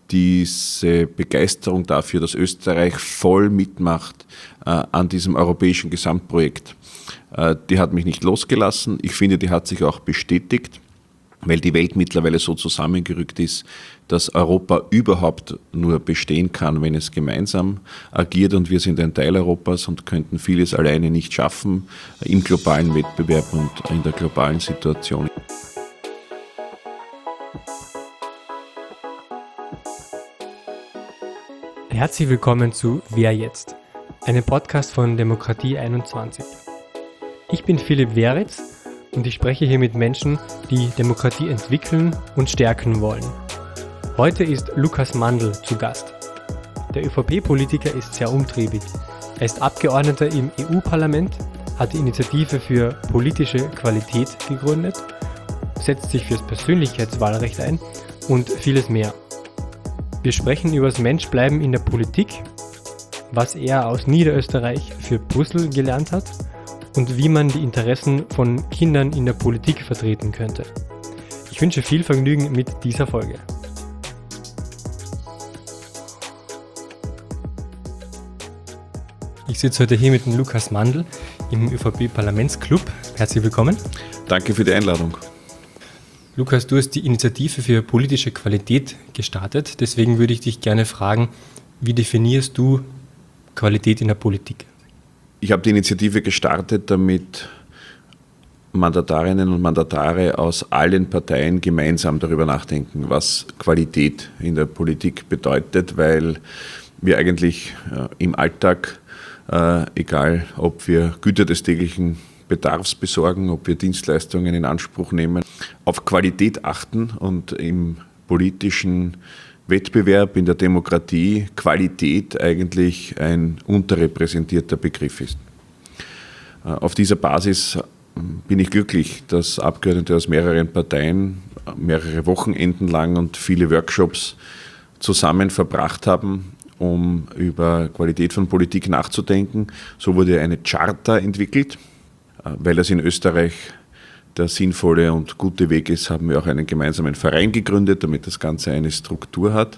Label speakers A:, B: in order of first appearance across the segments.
A: diese Begeisterung dafür, dass Österreich voll mitmacht an diesem europäischen Gesamtprojekt, die hat mich nicht losgelassen. Ich finde, die hat sich auch bestätigt, weil die Welt mittlerweile so zusammengerückt ist, dass Europa überhaupt nur bestehen kann, wenn es gemeinsam agiert, und wir sind ein Teil Europas und könnten vieles alleine nicht schaffen im globalen Wettbewerb und in der globalen Situation.
B: Herzlich willkommen zu Wer jetzt? Einem Podcast von Demokratie 21. Ich bin Philipp Weritz und ich spreche hier mit Menschen, die Demokratie entwickeln und stärken wollen. Heute ist Lukas Mandl zu Gast. Der ÖVP-Politiker ist sehr umtriebig. Er ist Abgeordneter im EU-Parlament, hat die Initiative für politische Qualität gegründet, setzt sich fürs Persönlichkeitswahlrecht ein und vieles mehr. Wir sprechen über das Menschbleiben in der Politik, was er aus Niederösterreich für Brüssel gelernt hat und wie man die Interessen von Kindern in der Politik vertreten könnte. Ich wünsche viel Vergnügen mit dieser Folge. Ich sitze heute hier mit dem Lukas Mandl im ÖVP-Parlamentsclub. Herzlich willkommen.
A: Danke für die Einladung.
B: Lukas, du hast die Initiative für politische Qualität gestartet. Deswegen würde ich dich gerne fragen, wie definierst du Qualität in der Politik?
A: Ich habe die Initiative gestartet, damit Mandatarinnen und Mandatare aus allen Parteien gemeinsam darüber nachdenken, was Qualität in der Politik bedeutet, weil wir eigentlich im Alltag, egal ob wir Güter des täglichen Bedarfs besorgen, ob wir Dienstleistungen in Anspruch nehmen, auf Qualität achten und im politischen Wettbewerb, in der Demokratie Qualität eigentlich ein unterrepräsentierter Begriff ist. Auf dieser Basis bin ich glücklich, dass Abgeordnete aus mehreren Parteien mehrere Wochenenden lang und viele Workshops zusammen verbracht haben, um über Qualität von Politik nachzudenken. So wurde eine Charta entwickelt. Weil das in Österreich der sinnvolle und gute Weg ist, haben wir auch einen gemeinsamen Verein gegründet, damit das Ganze eine Struktur hat.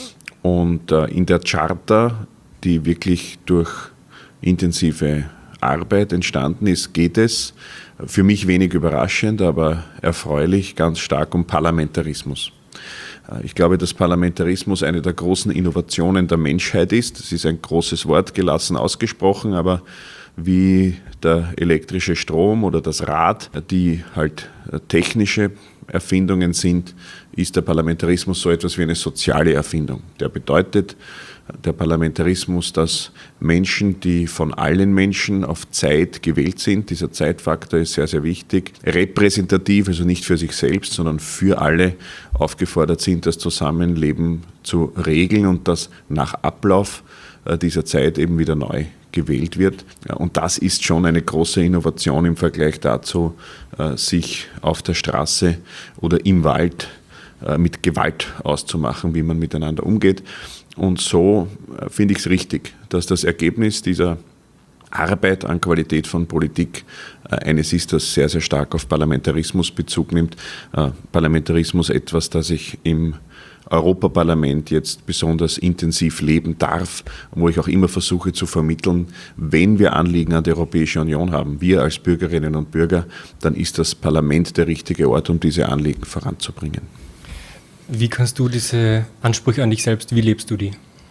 A: Und in der Charta, die wirklich durch intensive Arbeit entstanden ist, geht es, für mich wenig überraschend, aber erfreulich, ganz stark um Parlamentarismus. Ich glaube, dass Parlamentarismus eine der großen Innovationen der Menschheit ist. Das ist ein großes Wort, gelassen ausgesprochen, aber wie der elektrische Strom oder das Rad, die halt technische Erfindungen sind, ist der Parlamentarismus so etwas wie eine soziale Erfindung. Der bedeutet, der Parlamentarismus, dass Menschen, die von allen Menschen auf Zeit gewählt sind, dieser Zeitfaktor ist sehr, sehr wichtig, repräsentativ, also nicht für sich selbst, sondern für alle aufgefordert sind, das Zusammenleben zu regeln und das nach Ablauf dieser Zeit eben wieder neu gewählt wird. Und das ist schon eine große Innovation im Vergleich dazu, sich auf der Straße oder im Wald mit Gewalt auszumachen, wie man miteinander umgeht. Und so finde ich es richtig, dass das Ergebnis dieser Arbeit an Qualität von Politik eines ist, das sehr, sehr stark auf Parlamentarismus Bezug nimmt. Parlamentarismus etwas, das ich im Europaparlament jetzt besonders intensiv leben darf, wo ich auch immer versuche zu vermitteln, wenn wir Anliegen an die Europäische Union haben, wir als Bürgerinnen und Bürger, dann ist das Parlament der richtige Ort, um diese Anliegen voranzubringen.
B: Wie kannst du diese Ansprüche an dich selbst, wie lebst du die?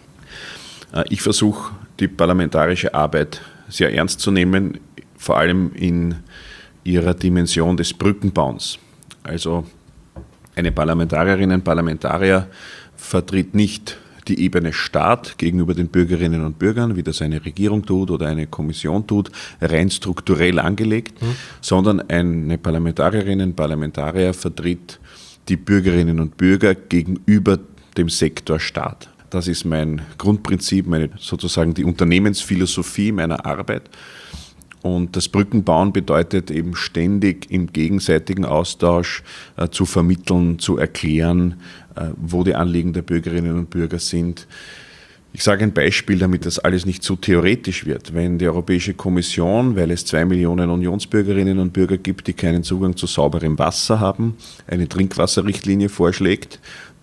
A: Ich versuche, die parlamentarische Arbeit sehr ernst zu nehmen, vor allem in ihrer Dimension des Brückenbauens. Also eine Parlamentarierin, ein Parlamentarier vertritt nicht die Ebene Staat gegenüber den Bürgerinnen und Bürgern, wie das eine Regierung tut oder eine Kommission tut, rein strukturell angelegt, sondern eine Parlamentarierin, ein Parlamentarier vertritt die Bürgerinnen und Bürger gegenüber dem Sektor Staat. Das ist mein Grundprinzip, sozusagen die Unternehmensphilosophie meiner Arbeit. Und das Brückenbauen bedeutet eben ständig im gegenseitigen Austausch zu vermitteln, zu erklären, wo die Anliegen der Bürgerinnen und Bürger sind. Ich sage ein Beispiel, damit das alles nicht zu theoretisch wird. Wenn die Europäische Kommission, weil es 2 Millionen Unionsbürgerinnen und Bürger gibt, die keinen Zugang zu sauberem Wasser haben, eine Trinkwasserrichtlinie vorschlägt,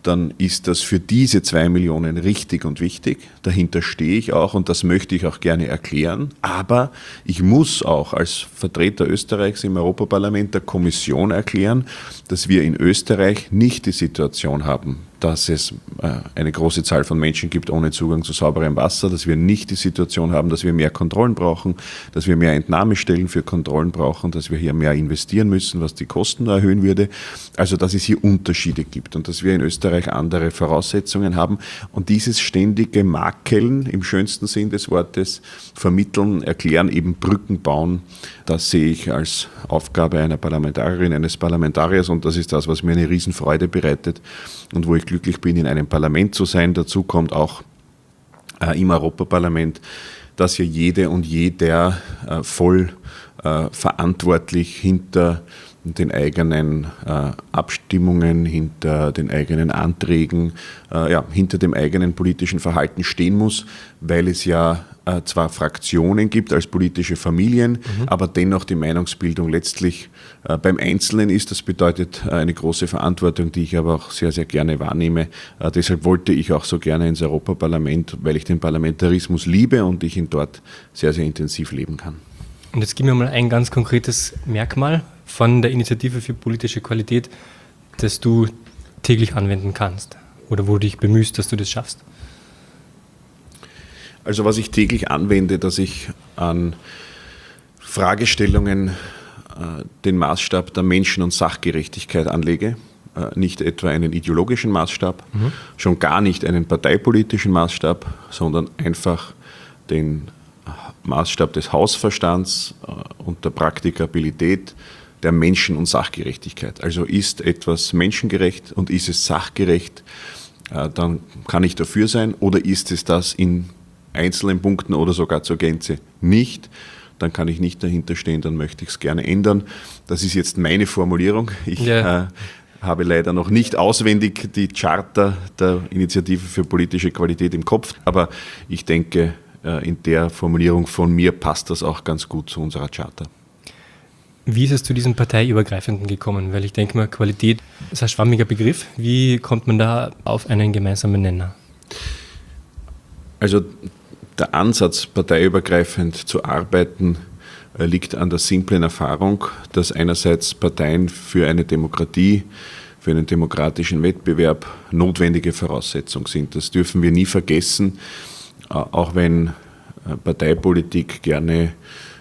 A: dann ist das für diese 2 Millionen richtig und wichtig. Dahinter stehe ich auch und das möchte ich auch gerne erklären. Aber ich muss auch als Vertreter Österreichs im Europaparlament der Kommission erklären, dass wir in Österreich nicht die Situation haben, dass es eine große Zahl von Menschen gibt ohne Zugang zu sauberem Wasser, dass wir nicht die Situation haben, dass wir mehr Kontrollen brauchen, dass wir mehr Entnahmestellen für Kontrollen brauchen, dass wir hier mehr investieren müssen, was die Kosten erhöhen würde. Also dass es hier Unterschiede gibt und dass wir in Österreich andere Voraussetzungen haben. Und dieses ständige Makeln im schönsten Sinn des Wortes, vermitteln, erklären, eben Brücken bauen, das sehe ich als Aufgabe einer Parlamentarierin, eines Parlamentariers und das ist das, was mir eine Riesenfreude bereitet und wo ich glücklich bin, in einem Parlament zu sein. Dazu kommt auch im Europaparlament, dass hier jede und jeder voll verantwortlich hinter den eigenen Abstimmungen, hinter den eigenen Anträgen, hinter dem eigenen politischen Verhalten stehen muss, weil es ja zwar Fraktionen gibt als politische Familien, aber dennoch die Meinungsbildung letztlich beim Einzelnen ist. Das bedeutet eine große Verantwortung, die ich aber auch sehr, sehr gerne wahrnehme. Deshalb wollte ich auch so gerne ins Europaparlament, weil ich den Parlamentarismus liebe und ich ihn dort sehr, sehr intensiv leben kann.
B: Und jetzt gib mir mal ein ganz konkretes Merkmal von der Initiative für politische Qualität, das du täglich anwenden kannst oder wo du dich bemühst, dass du das schaffst.
A: Also was ich täglich anwende, dass ich an Fragestellungen den Maßstab der Menschen- und Sachgerechtigkeit anlege, nicht etwa einen ideologischen Maßstab, schon gar nicht einen parteipolitischen Maßstab, sondern einfach den Maßstab des Hausverstands und der Praktikabilität der Menschen- und Sachgerechtigkeit. Also ist etwas menschengerecht und ist es sachgerecht, dann kann ich dafür sein, oder ist es das in einzelnen Punkten oder sogar zur Gänze nicht, dann kann ich nicht dahinter stehen, dann möchte ich es gerne ändern. Das ist jetzt meine Formulierung. Ich habe leider noch nicht auswendig die Charta der Initiative für politische Qualität im Kopf, aber ich denke, in der Formulierung von mir passt das auch ganz gut zu unserer Charta.
B: Wie ist es zu diesem Parteiübergreifenden gekommen? Weil ich denke mal, Qualität ist ein schwammiger Begriff. Wie kommt man da auf einen gemeinsamen Nenner?
A: Also der Ansatz, parteiübergreifend zu arbeiten, liegt an der simplen Erfahrung, dass einerseits Parteien für eine Demokratie, für einen demokratischen Wettbewerb notwendige Voraussetzung sind. Das dürfen wir nie vergessen, auch wenn Parteipolitik gerne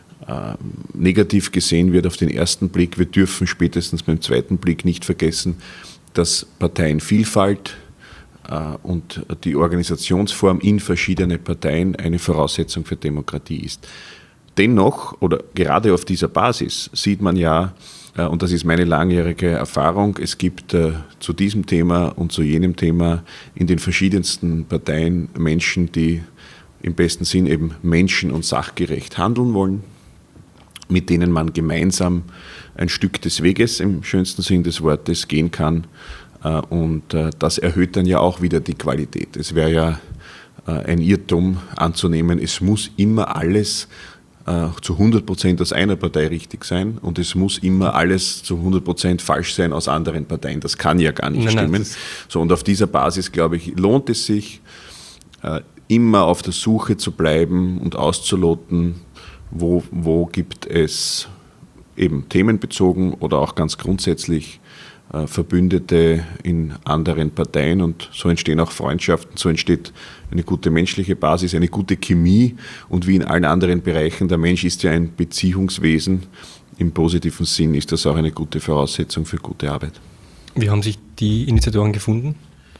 A: negativ gesehen wird auf den ersten Blick. Wir dürfen spätestens beim zweiten Blick nicht vergessen, dass Parteienvielfalt und die Organisationsform in verschiedene Parteien eine Voraussetzung für Demokratie ist. Dennoch, oder gerade auf dieser Basis, sieht man ja, und das ist meine langjährige Erfahrung, es gibt zu diesem Thema und zu jenem Thema in den verschiedensten Parteien Menschen, die im besten Sinn eben menschen- und sachgerecht handeln wollen, mit denen man gemeinsam ein Stück des Weges im schönsten Sinn des Wortes gehen kann. Und das erhöht dann ja auch wieder die Qualität. Es wäre ja ein Irrtum anzunehmen, es muss immer alles zu 100% aus einer Partei richtig sein und es muss immer alles zu 100% falsch sein aus anderen Parteien. Das kann ja gar nicht stimmen. So, und auf dieser Basis, glaube ich, lohnt es sich, immer auf der Suche zu bleiben und auszuloten, wo gibt es eben themenbezogen oder auch ganz grundsätzlich Verbündete in anderen Parteien, und so entstehen auch Freundschaften, so entsteht eine gute menschliche Basis, eine gute Chemie, und wie in allen anderen Bereichen, der Mensch ist ja ein Beziehungswesen, im positiven Sinn ist das auch eine gute Voraussetzung für gute Arbeit.
B: Wie haben sich die Initiatoren gefunden?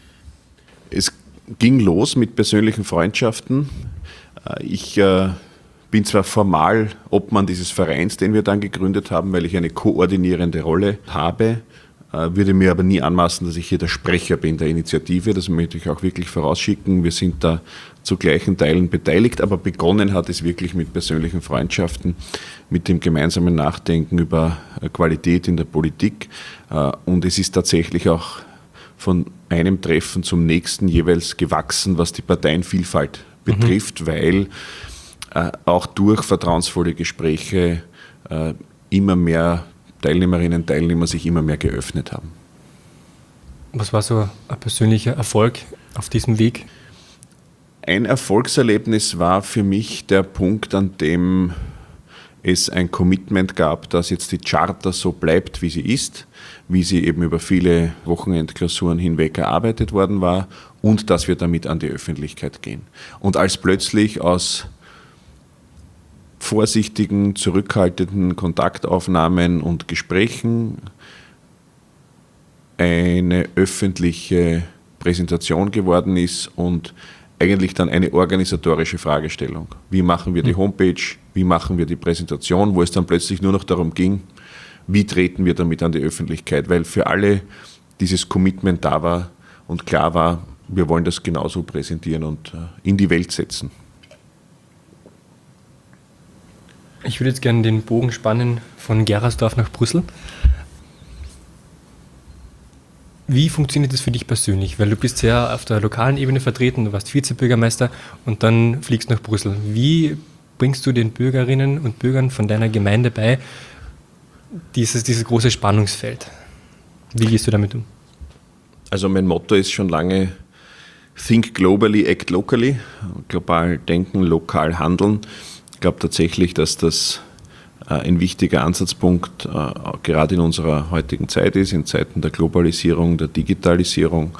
A: Es ging los mit persönlichen Freundschaften. Ich bin zwar formal Obmann dieses Vereins, den wir dann gegründet haben, weil ich eine koordinierende Rolle habe, würde mir aber nie anmaßen, dass ich hier der Sprecher bin der Initiative. Das möchte ich auch wirklich vorausschicken. Wir sind da zu gleichen Teilen beteiligt, aber begonnen hat es wirklich mit persönlichen Freundschaften, mit dem gemeinsamen Nachdenken über Qualität in der Politik. Und es ist tatsächlich auch von einem Treffen zum nächsten jeweils gewachsen, was die Parteienvielfalt betrifft, weil auch durch vertrauensvolle Gespräche immer mehr Teilnehmerinnen und Teilnehmer sich immer mehr geöffnet haben.
B: Was war so ein persönlicher Erfolg auf diesem Weg?
A: Ein Erfolgserlebnis war für mich der Punkt, an dem es ein Commitment gab, dass jetzt die Charta so bleibt, wie sie ist, wie sie eben über viele Wochenendklausuren hinweg erarbeitet worden war und dass wir damit an die Öffentlichkeit gehen. Und als plötzlich aus vorsichtigen, zurückhaltenden Kontaktaufnahmen und Gesprächen eine öffentliche Präsentation geworden ist und eigentlich dann eine organisatorische Fragestellung. Wie machen wir die Homepage, wie machen wir die Präsentation, wo es dann plötzlich nur noch darum ging, wie treten wir damit an die Öffentlichkeit, weil für alle dieses Commitment da war und klar war, wir wollen das genauso präsentieren und in die Welt setzen.
B: Ich würde jetzt gerne den Bogen spannen von Gerasdorf nach Brüssel. Wie funktioniert das für dich persönlich? Weil du bist ja auf der lokalen Ebene vertreten, du warst Vizebürgermeister und dann fliegst nach Brüssel. Wie bringst du den Bürgerinnen und Bürgern von deiner Gemeinde bei dieses große Spannungsfeld? Wie gehst du damit um?
A: Also mein Motto ist schon lange Think globally, act locally. Global denken, lokal handeln. Ich glaube tatsächlich, dass das ein wichtiger Ansatzpunkt gerade in unserer heutigen Zeit ist, in Zeiten der Globalisierung, der Digitalisierung,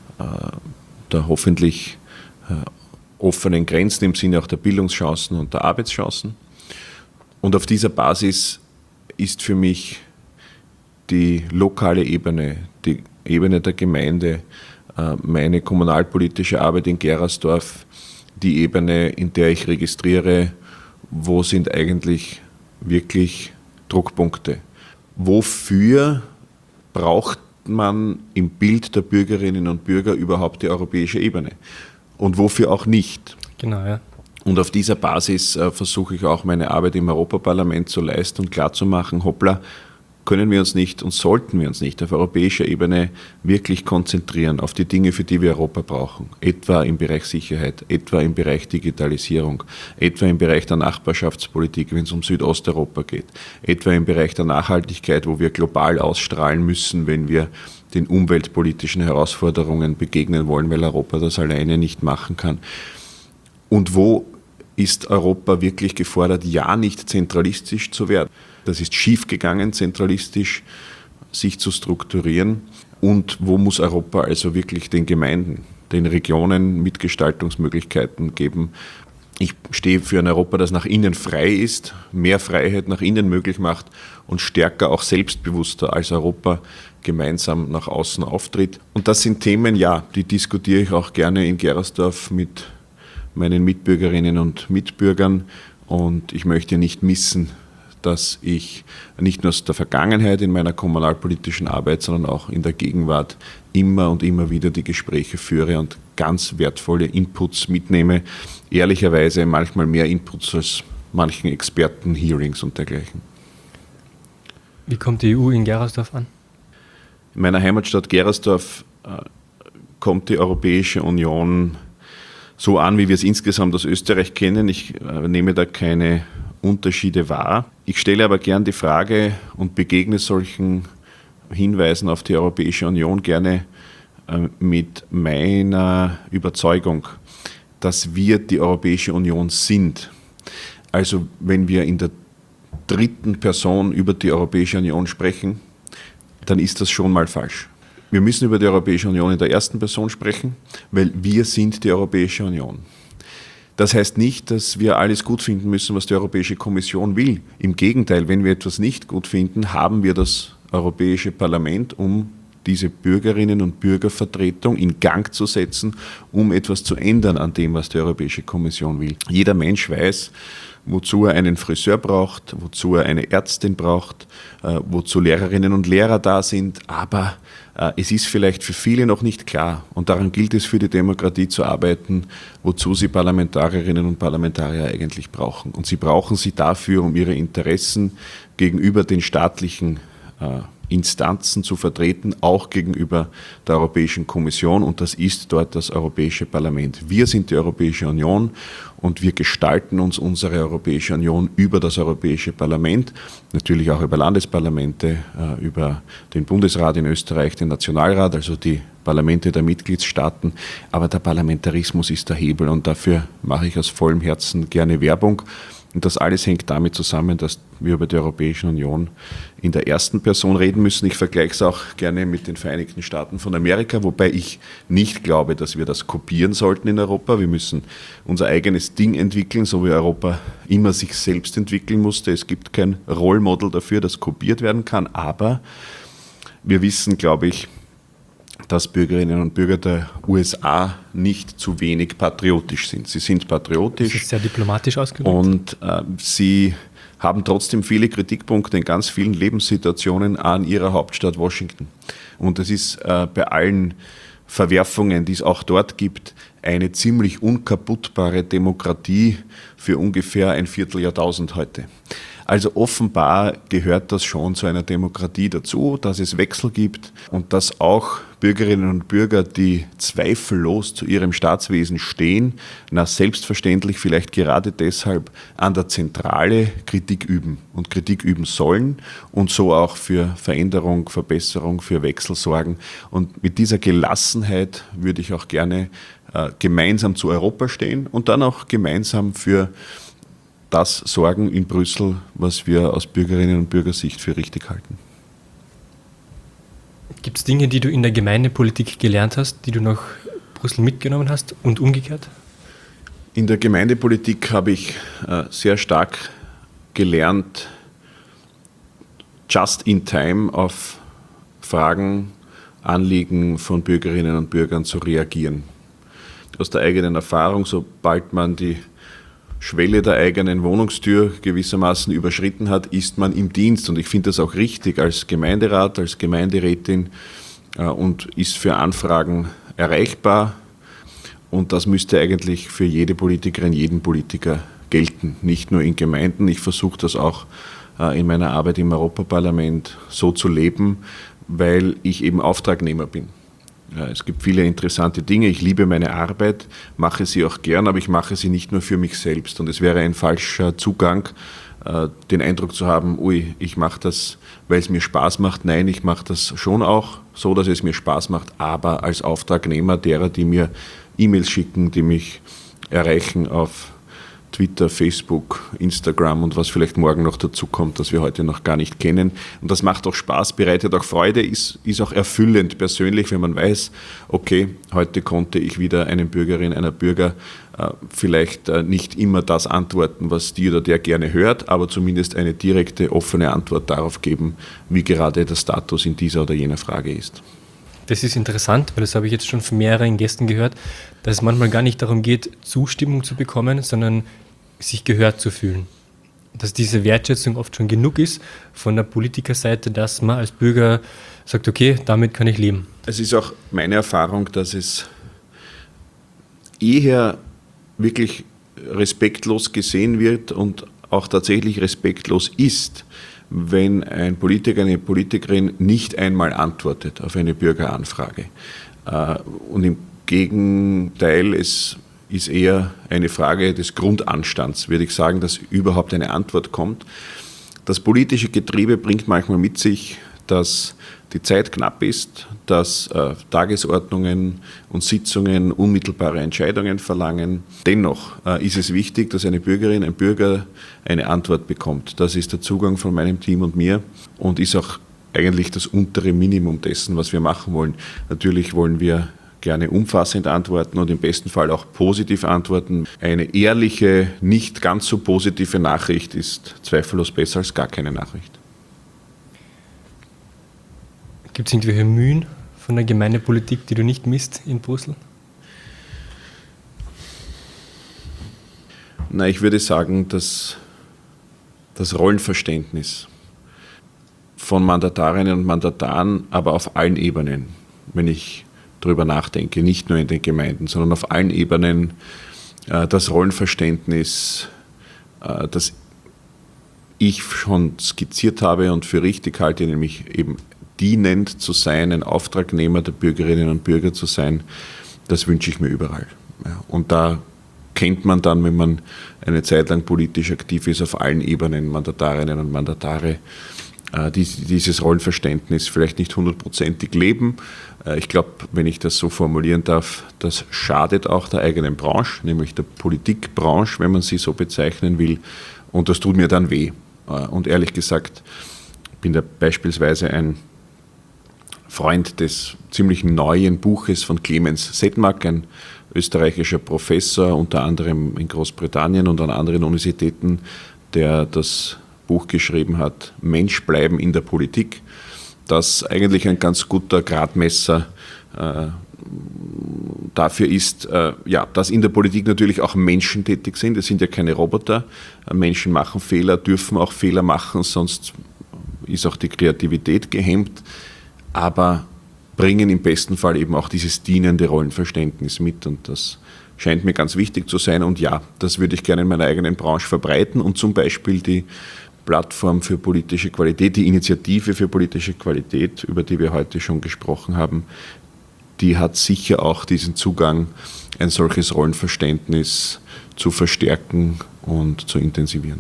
A: der hoffentlich offenen Grenzen im Sinne auch der Bildungschancen und der Arbeitschancen. Und auf dieser Basis ist für mich die lokale Ebene, die Ebene der Gemeinde, meine kommunalpolitische Arbeit in Gerasdorf, die Ebene, in der ich registriere, wo sind eigentlich wirklich Druckpunkte. Wofür braucht man im Bild der Bürgerinnen und Bürger überhaupt die europäische Ebene? Und wofür auch nicht?
B: Genau, ja.
A: Und auf dieser Basis versuche ich auch meine Arbeit im Europaparlament zu leisten und klarzumachen, hoppla, können wir uns nicht und sollten wir uns nicht auf europäischer Ebene wirklich konzentrieren auf die Dinge, für die wir Europa brauchen. Etwa im Bereich Sicherheit, etwa im Bereich Digitalisierung, etwa im Bereich der Nachbarschaftspolitik, wenn es um Südosteuropa geht, etwa im Bereich der Nachhaltigkeit, wo wir global ausstrahlen müssen, wenn wir den umweltpolitischen Herausforderungen begegnen wollen, weil Europa das alleine nicht machen kann. Und wo ist Europa wirklich gefordert, ja nicht zentralistisch zu werden? Das ist schiefgegangen, zentralistisch sich zu strukturieren. Und wo muss Europa also wirklich den Gemeinden, den Regionen Mitgestaltungsmöglichkeiten geben? Ich stehe für ein Europa, das nach innen frei ist, mehr Freiheit nach innen möglich macht und stärker, auch selbstbewusster als Europa gemeinsam nach außen auftritt. Und das sind Themen, ja, die diskutiere ich auch gerne in Gerasdorf mit meinen Mitbürgerinnen und Mitbürgern. Und ich möchte nicht missen, dass ich nicht nur aus der Vergangenheit in meiner kommunalpolitischen Arbeit, sondern auch in der Gegenwart immer und immer wieder die Gespräche führe und ganz wertvolle Inputs mitnehme. Ehrlicherweise manchmal mehr Inputs als manchen Experten, Hearings und dergleichen.
B: Wie kommt die EU in Gerasdorf an?
A: In meiner Heimatstadt Gerasdorf kommt die Europäische Union so an, wie wir es insgesamt aus Österreich kennen. Ich nehme da keine Unterschiede wahr. Ich stelle aber gern die Frage und begegne solchen Hinweisen auf die Europäische Union gerne mit meiner Überzeugung, dass wir die Europäische Union sind. Also wenn wir in der dritten Person über die Europäische Union sprechen, dann ist das schon mal falsch. Wir müssen über die Europäische Union in der ersten Person sprechen, weil wir sind die Europäische Union. Das heißt nicht, dass wir alles gut finden müssen, was die Europäische Kommission will. Im Gegenteil, wenn wir etwas nicht gut finden, haben wir das Europäische Parlament, um diese Bürgerinnen und Bürgervertretung in Gang zu setzen, um etwas zu ändern an dem, was die Europäische Kommission will. Jeder Mensch weiß, wozu er einen Friseur braucht, wozu er eine Ärztin braucht, wozu Lehrerinnen und Lehrer da sind, aber es ist vielleicht für viele noch nicht klar und daran gilt es für die Demokratie zu arbeiten, wozu sie Parlamentarierinnen und Parlamentarier eigentlich brauchen. Und sie brauchen sie dafür, um ihre Interessen gegenüber den staatlichen Instanzen zu vertreten, auch gegenüber der Europäischen Kommission, und das ist dort das Europäische Parlament. Wir sind die Europäische Union und wir gestalten uns unsere Europäische Union über das Europäische Parlament, natürlich auch über Landesparlamente, über den Bundesrat in Österreich, den Nationalrat, also die Parlamente der Mitgliedstaaten, aber der Parlamentarismus ist der Hebel und dafür mache ich aus vollem Herzen gerne Werbung. Und das alles hängt damit zusammen, dass wir über die Europäische Union in der ersten Person reden müssen. Ich vergleiche es auch gerne mit den Vereinigten Staaten von Amerika, wobei ich nicht glaube, dass wir das kopieren sollten in Europa. Wir müssen unser eigenes Ding entwickeln, so wie Europa immer sich selbst entwickeln musste. Es gibt kein Role Model dafür, das kopiert werden kann, aber wir wissen, glaube ich, dass Bürgerinnen und Bürger der USA nicht zu wenig patriotisch sind. Sie sind patriotisch.
B: Das ist sehr diplomatisch ausgedrückt.
A: Und sie haben trotzdem viele Kritikpunkte in ganz vielen Lebenssituationen an ihrer Hauptstadt Washington. Und es ist bei allen Verwerfungen, die es auch dort gibt, eine ziemlich unkaputtbare Demokratie für ungefähr ein Vierteljahrtausend heute. Also offenbar gehört das schon zu einer Demokratie dazu, dass es Wechsel gibt und dass auch Bürgerinnen und Bürger, die zweifellos zu ihrem Staatswesen stehen, selbstverständlich vielleicht gerade deshalb an der Zentrale Kritik üben und Kritik üben sollen und so auch für Veränderung, Verbesserung, für Wechsel sorgen. Und mit dieser Gelassenheit würde ich auch gerne gemeinsam zu Europa stehen und dann auch gemeinsam für das sorgen in Brüssel, was wir aus Bürgerinnen und Bürgersicht für richtig halten.
B: Gibt es Dinge, die du in der Gemeindepolitik gelernt hast, die du nach Brüssel mitgenommen hast und umgekehrt?
A: In der Gemeindepolitik habe ich sehr stark gelernt, just in time auf Fragen, Anliegen von Bürgerinnen und Bürgern zu reagieren. Aus der eigenen Erfahrung, sobald man die Schwelle der eigenen Wohnungstür gewissermaßen überschritten hat, ist man im Dienst. Und ich finde das auch richtig als Gemeinderat, als Gemeinderätin und ist für Anfragen erreichbar. Und das müsste eigentlich für jede Politikerin, jeden Politiker gelten, nicht nur in Gemeinden. Ich versuche das auch in meiner Arbeit im Europaparlament so zu leben, weil ich eben Auftragnehmer bin. Es gibt viele interessante Dinge. Ich liebe meine Arbeit, mache sie auch gern, aber ich mache sie nicht nur für mich selbst. Und es wäre ein falscher Zugang, den Eindruck zu haben, ich mache das, weil es mir Spaß macht. Nein, ich mache das schon auch so, dass es mir Spaß macht, aber als Auftragnehmer derer, die mir E-Mails schicken, die mich erreichen auf Twitter, Facebook, Instagram und was vielleicht morgen noch dazu kommt, das wir heute noch gar nicht kennen. Und das macht auch Spaß, bereitet auch Freude, ist auch erfüllend persönlich, wenn man weiß, okay, heute konnte ich wieder einer Bürgerin, einer Bürger vielleicht nicht immer das antworten, was die oder der gerne hört, aber zumindest eine direkte, offene Antwort darauf geben, wie gerade der Status in dieser oder jener Frage ist.
B: Das ist interessant, weil das habe ich jetzt schon von mehreren Gästen gehört, dass es manchmal gar nicht darum geht, Zustimmung zu bekommen, sondern sich gehört zu fühlen. Dass diese Wertschätzung oft schon genug ist von der Politikerseite, dass man als Bürger sagt, okay, damit kann ich leben.
A: Es ist auch meine Erfahrung, dass es eher wirklich respektlos gesehen wird und auch tatsächlich respektlos ist, wenn ein Politiker, eine Politikerin nicht einmal antwortet auf eine Bürgeranfrage. Und im Gegenteil, es ist eher eine Frage des Grundanstands, würde ich sagen, dass überhaupt eine Antwort kommt. Das politische Getriebe bringt manchmal mit sich, dass die Zeit knapp ist, dass Tagesordnungen und Sitzungen unmittelbare Entscheidungen verlangen. Dennoch ist es wichtig, dass eine Bürgerin, ein Bürger eine Antwort bekommt. Das ist der Zugang von meinem Team und mir und ist auch eigentlich das untere Minimum dessen, was wir machen wollen. Natürlich wollen wir gerne umfassend antworten und im besten Fall auch positiv antworten. Eine ehrliche, nicht ganz so positive Nachricht ist zweifellos besser als gar keine Nachricht.
B: Gibt es irgendwelche Mühen von der Gemeindepolitik, die du nicht misst in Brüssel?
A: Na, ich würde sagen, dass das Rollenverständnis von Mandatarinnen und Mandataren, aber auf allen Ebenen, wenn ich darüber nachdenke, nicht nur in den Gemeinden, sondern auf allen Ebenen, das Rollenverständnis, das ich schon skizziert habe und für richtig halte, nämlich eben dienend zu sein, ein Auftragnehmer der Bürgerinnen und Bürger zu sein, das wünsche ich mir überall. Ja, und da kennt man dann, wenn man eine Zeit lang politisch aktiv ist, auf allen Ebenen, Mandatarinnen und Mandatare, dieses Rollenverständnis vielleicht nicht 100%ig leben. Ich glaube, wenn ich das so formulieren darf, das schadet auch der eigenen Branche, nämlich der Politikbranche, wenn man sie so bezeichnen will. Und das tut mir dann weh. Und ehrlich gesagt, bin da beispielsweise ein Freund des ziemlich neuen Buches von Clemens Sedmak, ein österreichischer Professor, unter anderem in Großbritannien und an anderen Universitäten, der das Buch geschrieben hat, Mensch bleiben in der Politik, das eigentlich ein ganz guter Gradmesser dafür ist, dass in der Politik natürlich auch Menschen tätig sind. Es sind ja keine Roboter. Menschen machen Fehler, dürfen auch Fehler machen, sonst ist auch die Kreativität gehemmt, aber bringen im besten Fall eben auch dieses dienende Rollenverständnis mit, und das scheint mir ganz wichtig zu sein. Und ja, das würde ich gerne in meiner eigenen Branche verbreiten und zum Beispiel die Plattform für politische Qualität, die Initiative für politische Qualität, über die wir heute schon gesprochen haben, die hat sicher auch diesen Zugang, ein solches Rollenverständnis zu verstärken und zu intensivieren.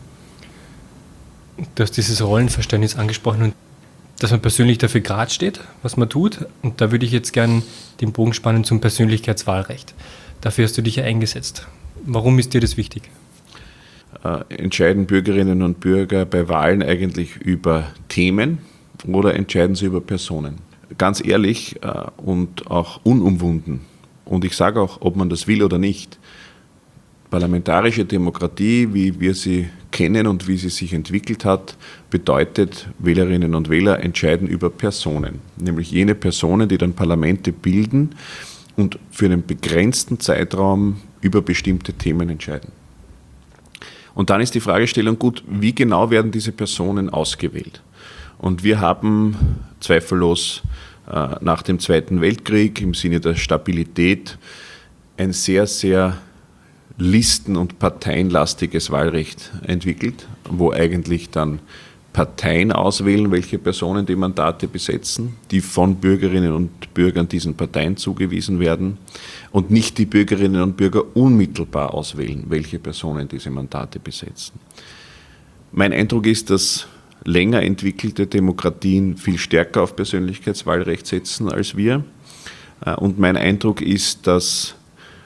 B: Du hast dieses Rollenverständnis angesprochen und dass man persönlich dafür gerade steht, was man tut. Und da würde ich jetzt gern den Bogen spannen zum Persönlichkeitswahlrecht. Dafür hast du dich ja eingesetzt. Warum ist dir das wichtig?
A: Entscheiden Bürgerinnen und Bürger bei Wahlen eigentlich über Themen oder entscheiden sie über Personen? Ganz ehrlich und auch unumwunden. Und ich sage auch, ob man das will oder nicht. Parlamentarische Demokratie, wie wir sie kennen und wie sie sich entwickelt hat, bedeutet, Wählerinnen und Wähler entscheiden über Personen. Nämlich jene Personen, die dann Parlamente bilden und für einen begrenzten Zeitraum über bestimmte Themen entscheiden. Und dann ist die Fragestellung, gut, wie genau werden diese Personen ausgewählt? Und wir haben zweifellos nach dem Zweiten Weltkrieg im Sinne der Stabilität ein sehr, sehr listen- und parteienlastiges Wahlrecht entwickelt, wo eigentlich dann Parteien auswählen, welche Personen die Mandate besetzen, die von Bürgerinnen und Bürgern diesen Parteien zugewiesen werden und nicht die Bürgerinnen und Bürger unmittelbar auswählen, welche Personen diese Mandate besetzen. Mein Eindruck ist, dass länger entwickelte Demokratien viel stärker auf Persönlichkeitswahlrecht setzen als wir. Und mein Eindruck ist, dass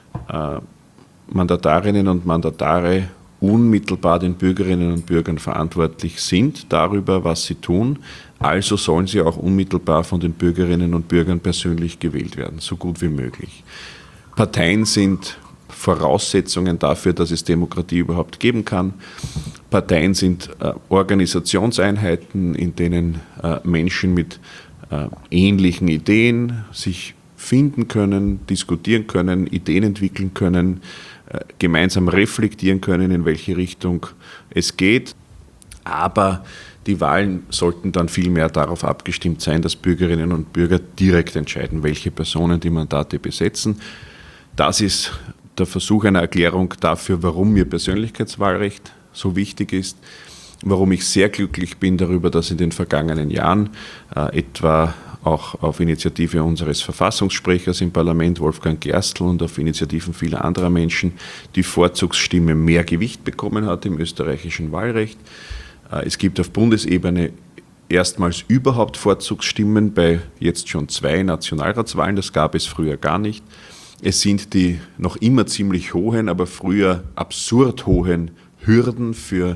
A: Mandatarinnen und Mandatare unmittelbar den Bürgerinnen und Bürgern verantwortlich sind darüber, was sie tun. Also sollen sie auch unmittelbar von den Bürgerinnen und Bürgern persönlich gewählt werden, so gut wie möglich. Parteien sind Voraussetzungen dafür, dass es Demokratie überhaupt geben kann. Parteien sind Organisationseinheiten, in denen Menschen mit ähnlichen Ideen sich finden können, diskutieren können, Ideen entwickeln können, gemeinsam reflektieren können, in welche Richtung es geht. Aber die Wahlen sollten dann viel mehr darauf abgestimmt sein, dass Bürgerinnen und Bürger direkt entscheiden, welche Personen die Mandate besetzen. Das ist der Versuch einer Erklärung dafür, warum mir Persönlichkeitswahlrecht so wichtig ist, warum ich sehr glücklich bin darüber, dass in den vergangenen Jahren etwa auch auf Initiative unseres Verfassungssprechers im Parlament, Wolfgang Gerstl, und auf Initiativen vieler anderer Menschen die Vorzugsstimme mehr Gewicht bekommen hat im österreichischen Wahlrecht. Es gibt auf Bundesebene erstmals überhaupt Vorzugsstimmen bei jetzt schon 2 Nationalratswahlen. Das gab es früher gar nicht. Es sind die noch immer ziemlich hohen, aber früher absurd hohen Hürden für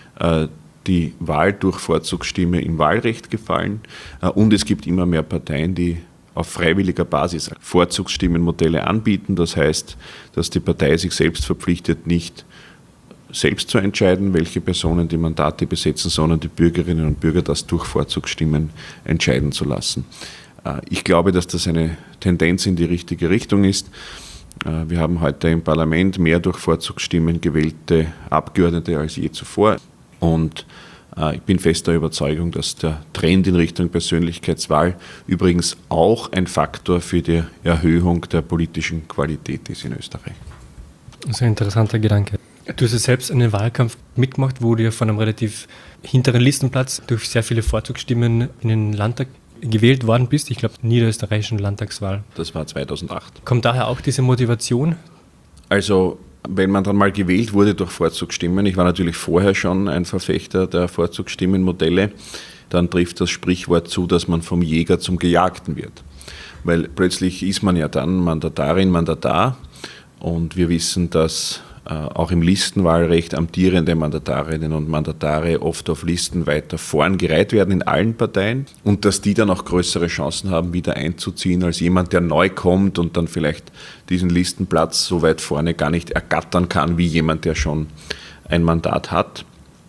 A: die Wahl durch Vorzugsstimme im Wahlrecht gefallen. Und es gibt immer mehr Parteien, die auf freiwilliger Basis Vorzugsstimmenmodelle anbieten. Das heißt, dass die Partei sich selbst verpflichtet, nicht selbst zu entscheiden, welche Personen die Mandate besetzen, sondern die Bürgerinnen und Bürger das durch Vorzugsstimmen entscheiden zu lassen. Ich glaube, dass das eine Tendenz in die richtige Richtung ist. Wir haben heute im Parlament mehr durch Vorzugsstimmen gewählte Abgeordnete als je zuvor. Und ich bin fester Überzeugung, dass der Trend in Richtung Persönlichkeitswahl übrigens auch ein Faktor für die Erhöhung der politischen Qualität ist in Österreich.
B: Das ist ein interessanter Gedanke. Du hast ja selbst einen Wahlkampf mitgemacht, wo du ja von einem relativ hinteren Listenplatz durch sehr viele Vorzugsstimmen in den Landtag gewählt worden bist. Ich glaube, niederösterreichischen Landtagswahl.
A: Das war 2008.
B: Kommt daher auch diese Motivation?
A: Also, wenn man dann mal gewählt wurde durch Vorzugsstimmen, ich war natürlich vorher schon ein Verfechter der Vorzugsstimmenmodelle, dann trifft das Sprichwort zu, dass man vom Jäger zum Gejagten wird. Weil plötzlich ist man ja dann Mandatarin, Mandatar, und wir wissen, dass auch im Listenwahlrecht amtierende Mandatarinnen und Mandatare oft auf Listen weiter vorn gereiht werden in allen Parteien und dass die dann auch größere Chancen haben, wieder einzuziehen als jemand, der neu kommt und dann vielleicht diesen Listenplatz so weit vorne gar nicht ergattern kann, wie jemand, der schon ein Mandat hat.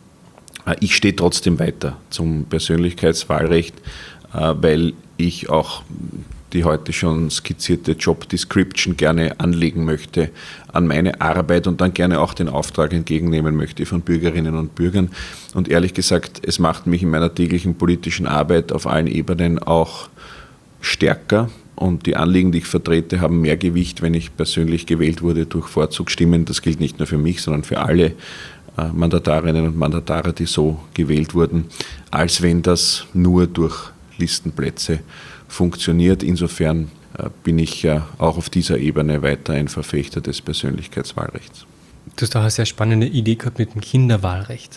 A: Ich stehe trotzdem weiter zum Persönlichkeitswahlrecht, weil ich auch die heute schon skizzierte Job Description gerne anlegen möchte an meine Arbeit und dann gerne auch den Auftrag entgegennehmen möchte von Bürgerinnen und Bürgern. Und ehrlich gesagt, es macht mich in meiner täglichen politischen Arbeit auf allen Ebenen auch stärker. Und die Anliegen, die ich vertrete, haben mehr Gewicht, wenn ich persönlich gewählt wurde durch Vorzugsstimmen. Das gilt nicht nur für mich, sondern für alle Mandatarinnen und Mandatare, die so gewählt wurden, als wenn das nur durch Listenplätze funktioniert. Insofern bin ich ja auch auf dieser Ebene weiter ein Verfechter des Persönlichkeitswahlrechts.
B: Du hast auch eine sehr spannende Idee gehabt mit dem Kinderwahlrecht.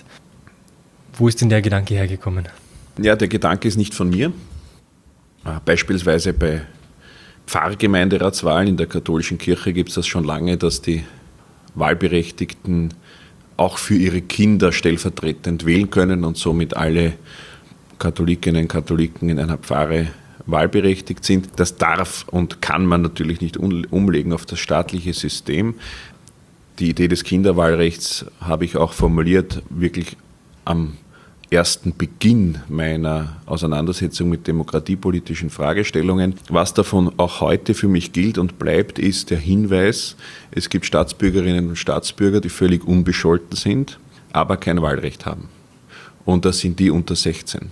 B: Wo ist denn der Gedanke hergekommen?
A: Ja, der Gedanke ist nicht von mir. Beispielsweise bei Pfarrgemeinderatswahlen in der katholischen Kirche gibt es das schon lange, dass die Wahlberechtigten auch für ihre Kinder stellvertretend wählen können und somit alle Katholikinnen und Katholiken in einer Pfarre wahlberechtigt sind. Das darf und kann man natürlich nicht umlegen auf das staatliche System. Die Idee des Kinderwahlrechts habe ich auch formuliert, wirklich am ersten Beginn meiner Auseinandersetzung mit demokratiepolitischen Fragestellungen. Was davon auch heute für mich gilt und bleibt, ist der Hinweis, es gibt Staatsbürgerinnen und Staatsbürger, die völlig unbescholten sind, aber kein Wahlrecht haben. Und das sind die unter 16.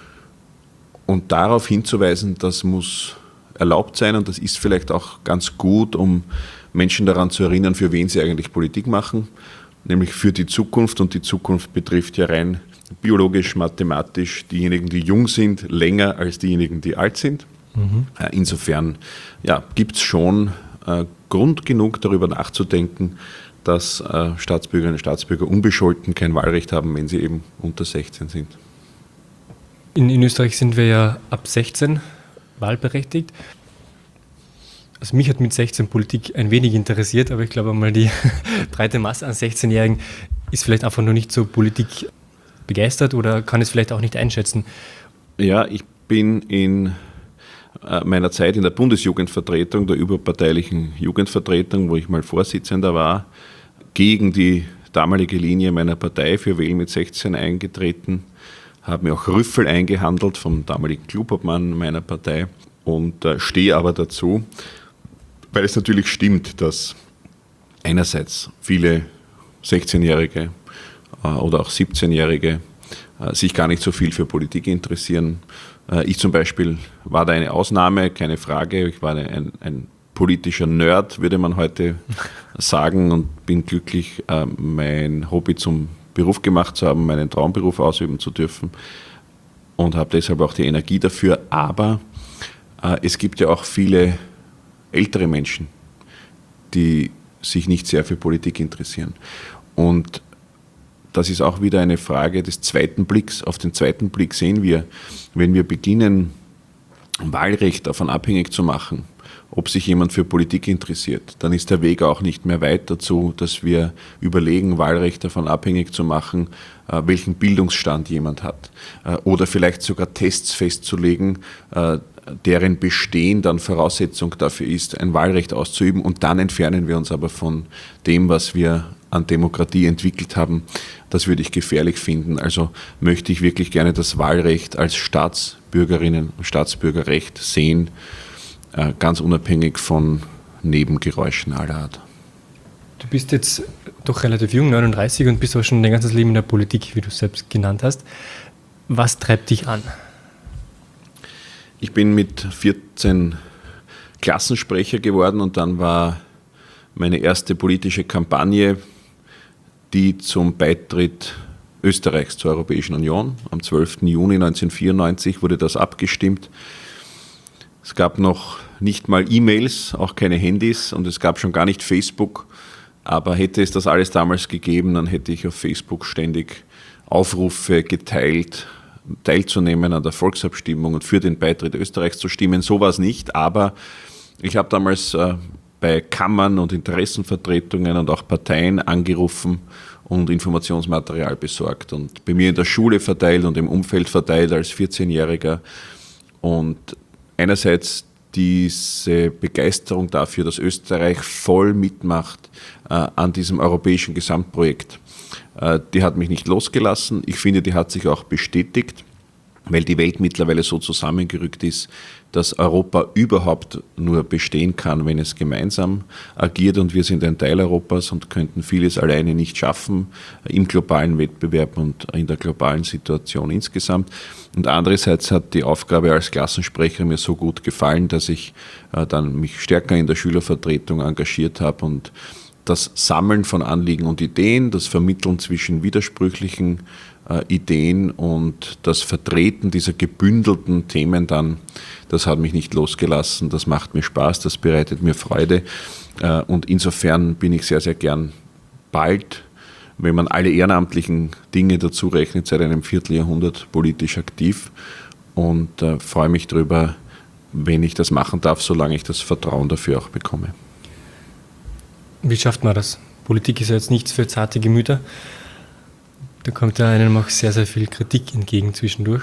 A: Und darauf hinzuweisen, das muss erlaubt sein und das ist vielleicht auch ganz gut, um Menschen daran zu erinnern, für wen sie eigentlich Politik machen, nämlich für die Zukunft. Und die Zukunft betrifft ja rein biologisch, mathematisch diejenigen, die jung sind, länger als diejenigen, die alt sind. Insofern gibt es schon Grund genug, darüber nachzudenken, dass Staatsbürgerinnen und Staatsbürger unbescholten kein Wahlrecht haben, wenn sie eben unter 16 sind.
B: In Österreich sind wir ja ab 16 wahlberechtigt. Also mich hat mit 16 Politik ein wenig interessiert, aber ich glaube einmal die breite Masse an 16-Jährigen ist vielleicht einfach nur nicht so Politik begeistert oder kann es vielleicht auch nicht einschätzen. Ja,
A: ich bin in meiner Zeit in der Bundesjugendvertretung, der überparteilichen Jugendvertretung, wo ich mal Vorsitzender war, gegen die damalige Linie meiner Partei für Wählen mit 16 eingetreten, habe mir auch Rüffel eingehandelt vom damaligen Klubobmann meiner Partei und stehe aber dazu, weil es natürlich stimmt, dass einerseits viele 16-Jährige oder auch 17-Jährige sich gar nicht so viel für Politik interessieren. Ich zum Beispiel war da eine Ausnahme, keine Frage. Ich war ein politischer Nerd, würde man heute sagen, und bin glücklich, mein Hobby zum Beruf gemacht zu haben, meinen Traumberuf ausüben zu dürfen und habe deshalb auch die Energie dafür. Aber es gibt ja auch viele ältere Menschen, die sich nicht sehr für Politik interessieren. Und das ist auch wieder eine Frage des zweiten Blicks. Auf den zweiten Blick sehen wir, wenn wir beginnen, Wahlrecht davon abhängig zu machen, ob sich jemand für Politik interessiert, dann ist der Weg auch nicht mehr weit dazu, dass wir überlegen, Wahlrecht davon abhängig zu machen, welchen Bildungsstand jemand hat. Oder vielleicht sogar Tests festzulegen, deren Bestehen dann Voraussetzung dafür ist, ein Wahlrecht auszuüben. Und dann entfernen wir uns aber von dem, was wir an Demokratie entwickelt haben. Das würde ich gefährlich finden. Also möchte ich wirklich gerne das Wahlrecht als Staatsbürgerinnen und Staatsbürgerrecht sehen, ganz unabhängig von Nebengeräuschen aller Art.
B: Du bist jetzt doch relativ jung, 39, und bist auch schon dein ganzes Leben in der Politik, wie du es selbst genannt hast. Was treibt dich an?
A: Ich bin mit 14 Klassensprecher geworden und dann war meine erste politische Kampagne die zum Beitritt Österreichs zur Europäischen Union. Am 12. Juni 1994 wurde das abgestimmt. Es gab noch nicht mal E-Mails, auch keine Handys und es gab schon gar nicht Facebook. Aber hätte es das alles damals gegeben, dann hätte ich auf Facebook ständig Aufrufe geteilt, teilzunehmen an der Volksabstimmung und für den Beitritt Österreichs zu stimmen. So war es nicht, aber ich habe damals bei Kammern und Interessenvertretungen und auch Parteien angerufen und Informationsmaterial besorgt und bei mir in der Schule verteilt und im Umfeld verteilt als 14-Jähriger. Und einerseits diese Begeisterung dafür, dass Österreich voll mitmacht an diesem europäischen Gesamtprojekt, die hat mich nicht losgelassen. Ich finde, die hat sich auch bestätigt, weil die Welt mittlerweile so zusammengerückt ist, dass Europa überhaupt nur bestehen kann, wenn es gemeinsam agiert, und wir sind ein Teil Europas und könnten vieles alleine nicht schaffen im globalen Wettbewerb und in der globalen Situation insgesamt. Und andererseits hat die Aufgabe als Klassensprecher mir so gut gefallen, dass ich dann mich stärker in der Schülervertretung engagiert habe und das Sammeln von Anliegen und Ideen, das Vermitteln zwischen widersprüchlichen Ideen und das Vertreten dieser gebündelten Themen dann, das hat mich nicht losgelassen, das macht mir Spaß, das bereitet mir Freude und insofern bin ich sehr, sehr gern bald, wenn man alle ehrenamtlichen Dinge dazu rechnet, seit einem Vierteljahrhundert politisch aktiv und freue mich darüber, wenn ich das machen darf, solange ich das Vertrauen dafür auch bekomme.
B: Wie schafft man das? Politik ist ja jetzt nichts für zarte Gemüter. Da kommt ja einem auch sehr, sehr viel Kritik entgegen zwischendurch.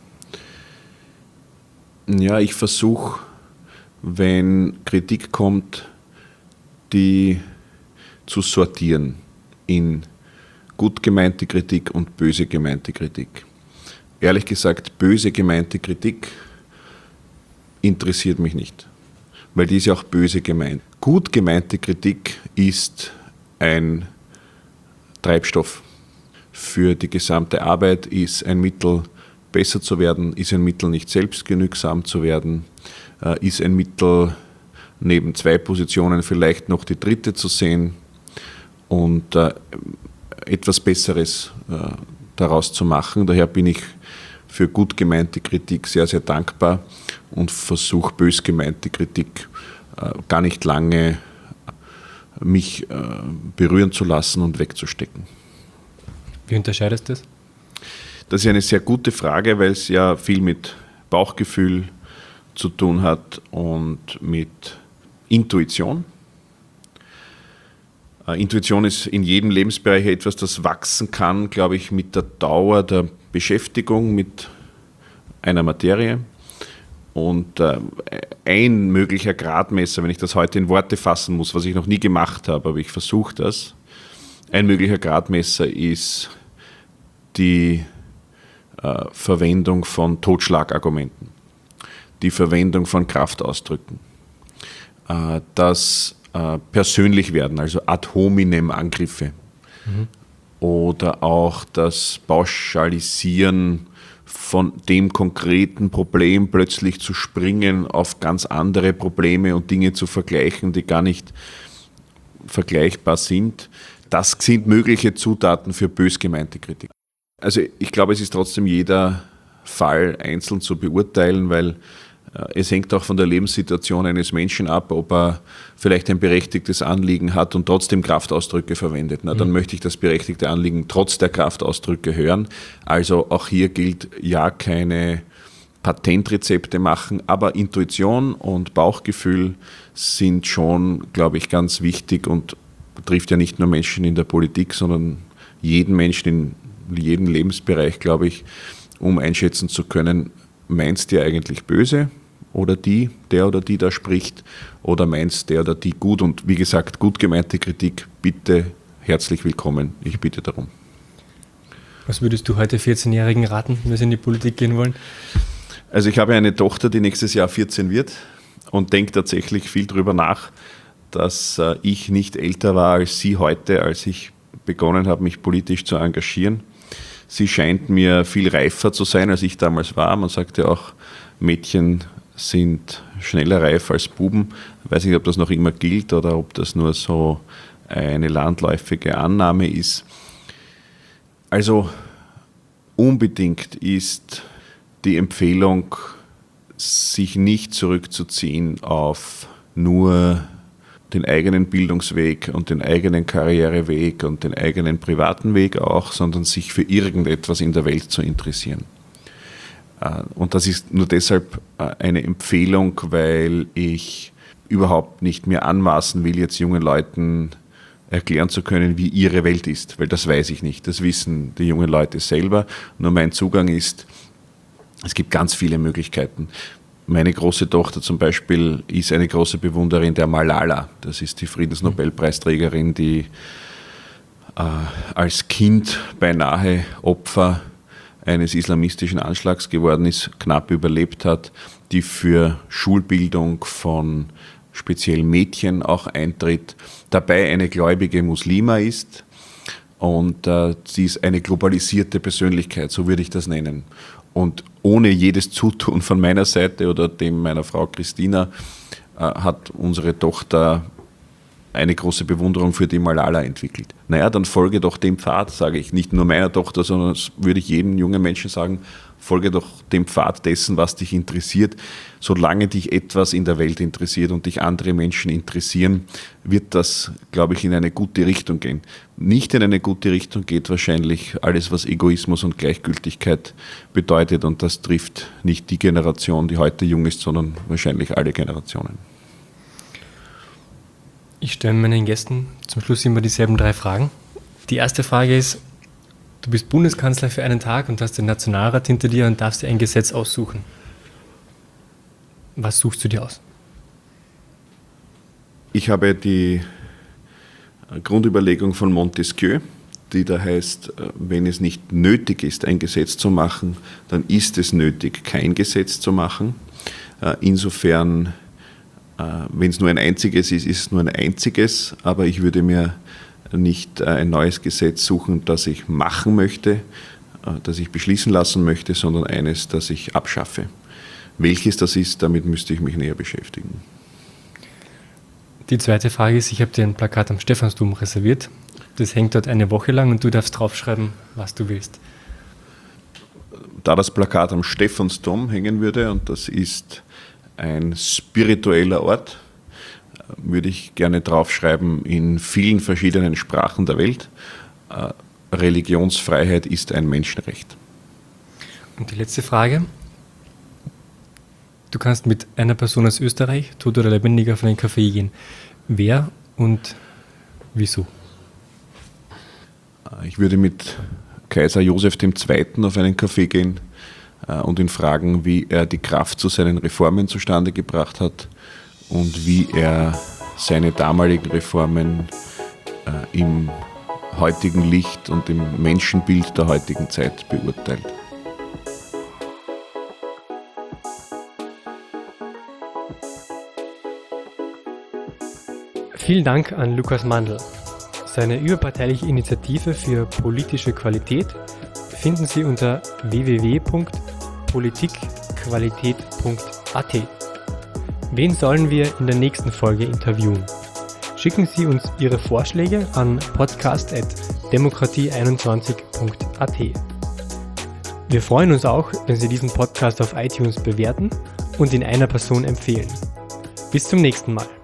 A: Ja, ich versuche, wenn Kritik kommt, die zu sortieren in gut gemeinte Kritik und böse gemeinte Kritik. Ehrlich gesagt, böse gemeinte Kritik interessiert mich nicht, weil die ist ja auch böse gemeint. Gut gemeinte Kritik ist ein Treibstoff für die gesamte Arbeit, ist ein Mittel, besser zu werden, ist ein Mittel, nicht selbstgenügsam zu werden, ist ein Mittel, neben zwei Positionen vielleicht noch die dritte zu sehen und etwas Besseres daraus zu machen. Daher bin ich für gut gemeinte Kritik sehr, sehr dankbar und versuche bös gemeinte Kritik gar nicht lange mich berühren zu lassen und wegzustecken.
B: Wie unterscheidest du das?
A: Das ist eine sehr gute Frage, weil es ja viel mit Bauchgefühl zu tun hat und mit Intuition. Intuition ist in jedem Lebensbereich etwas, das wachsen kann, glaube ich, mit der Dauer der Beschäftigung mit einer Materie. Und ein möglicher Gradmesser, wenn ich das heute in Worte fassen muss, was ich noch nie gemacht habe, aber ich versuche das, ein möglicher Gradmesser ist die Verwendung von Totschlagargumenten, die Verwendung von Kraftausdrücken, das Persönlichwerden, also ad hominem Angriffe oder auch das Pauschalisieren von dem konkreten Problem plötzlich zu springen auf ganz andere Probleme und Dinge zu vergleichen, die gar nicht vergleichbar sind. Das sind mögliche Zutaten für bös gemeinte Kritik. Also ich glaube, es ist trotzdem jeder Fall einzeln zu beurteilen, weil es hängt auch von der Lebenssituation eines Menschen ab, ob er vielleicht ein berechtigtes Anliegen hat und trotzdem Kraftausdrücke verwendet. Na, dann möchte ich das berechtigte Anliegen trotz der Kraftausdrücke hören. Also auch hier gilt, ja, keine Patentrezepte machen, aber Intuition und Bauchgefühl sind schon, glaube ich, ganz wichtig und betrifft ja nicht nur Menschen in der Politik, sondern jeden Menschen in jedem Lebensbereich, glaube ich, um einschätzen zu können, meinst du eigentlich böse oder der oder die da spricht, oder meinst der oder die gut? Und wie gesagt, gut gemeinte Kritik, bitte herzlich willkommen. Ich bitte darum.
B: Was würdest du heute 14-Jährigen raten, wenn sie in die Politik gehen wollen?
A: Also ich habe eine Tochter, die nächstes Jahr 14 wird und denke tatsächlich viel darüber nach, dass ich nicht älter war als sie heute, als ich begonnen habe, mich politisch zu engagieren. Sie scheint mir viel reifer zu sein, als ich damals war. Man sagt ja auch, Mädchen sind schneller reif als Buben. Ich weiß nicht, ob das noch immer gilt oder ob das nur so eine landläufige Annahme ist. Also unbedingt ist die Empfehlung, sich nicht zurückzuziehen auf nur den eigenen Bildungsweg und den eigenen Karriereweg und den eigenen privaten Weg auch, sondern sich für irgendetwas in der Welt zu interessieren. Und das ist nur deshalb eine Empfehlung, weil ich überhaupt nicht mehr anmaßen will, jetzt jungen Leuten erklären zu können, wie ihre Welt ist, weil das weiß ich nicht. Das wissen die jungen Leute selber. Nur mein Zugang ist, es gibt ganz viele Möglichkeiten. Meine große Tochter zum Beispiel ist eine große Bewunderin der Malala. Das ist die Friedensnobelpreisträgerin, die als Kind beinahe Opfer eines islamistischen Anschlags geworden ist, knapp überlebt hat, die für Schulbildung von speziell Mädchen auch eintritt, dabei eine gläubige Muslima ist und sie ist eine globalisierte Persönlichkeit, so würde ich das nennen. Und ohne jedes Zutun von meiner Seite oder dem meiner Frau Christina hat unsere Tochter eine große Bewunderung für die Malala entwickelt. Naja, dann folge doch dem Pfad, sage ich. Nicht nur meiner Tochter, sondern das würde ich jedem jungen Menschen sagen, folge doch dem Pfad dessen, was dich interessiert. Solange dich etwas in der Welt interessiert und dich andere Menschen interessieren, wird das, glaube ich, in eine gute Richtung gehen. Nicht in eine gute Richtung geht wahrscheinlich alles, was Egoismus und Gleichgültigkeit bedeutet. Und das trifft nicht die Generation, die heute jung ist, sondern wahrscheinlich alle Generationen.
B: Ich stelle meinen Gästen zum Schluss immer dieselben 3 Fragen. Die erste Frage ist, du bist Bundeskanzler für einen Tag und hast den Nationalrat hinter dir und darfst dir ein Gesetz aussuchen. Was suchst du dir aus?
A: Ich habe die Grundüberlegung von Montesquieu, die da heißt, wenn es nicht nötig ist, ein Gesetz zu machen, dann ist es nötig, kein Gesetz zu machen. Insofern, wenn es nur ein einziges ist, ist es nur ein einziges, aber ich würde mir nicht ein neues Gesetz suchen, das ich machen möchte, das ich beschließen lassen möchte, sondern eines, das ich abschaffe. Welches das ist, damit müsste ich mich näher beschäftigen.
B: Die zweite Frage ist, ich habe dir ein Plakat am Stephansdom reserviert. Das hängt dort eine Woche lang und du darfst draufschreiben, was du willst.
A: Da das Plakat am Stephansdom hängen würde, und das ist ein spiritueller Ort, würde ich gerne draufschreiben in vielen verschiedenen Sprachen der Welt. Religionsfreiheit ist ein Menschenrecht.
B: Und die letzte Frage. Du kannst mit einer Person aus Österreich, tot oder lebendig, auf einen Café gehen. Wer und wieso?
A: Ich würde mit Kaiser Josef II. Auf einen Café gehen und ihn fragen, wie er die Kraft zu seinen Reformen zustande gebracht hat und wie er seine damaligen Reformen im heutigen Licht und im Menschenbild der heutigen Zeit beurteilt.
B: Vielen Dank an Lukas Mandl. Seine überparteiliche Initiative für politische Qualität finden Sie unter www.politikqualität.at. Wen sollen wir in der nächsten Folge interviewen? Schicken Sie uns Ihre Vorschläge an podcast@demokratie21.at. Wir freuen uns auch, wenn Sie diesen Podcast auf iTunes bewerten und ihn einer Person empfehlen. Bis zum nächsten Mal.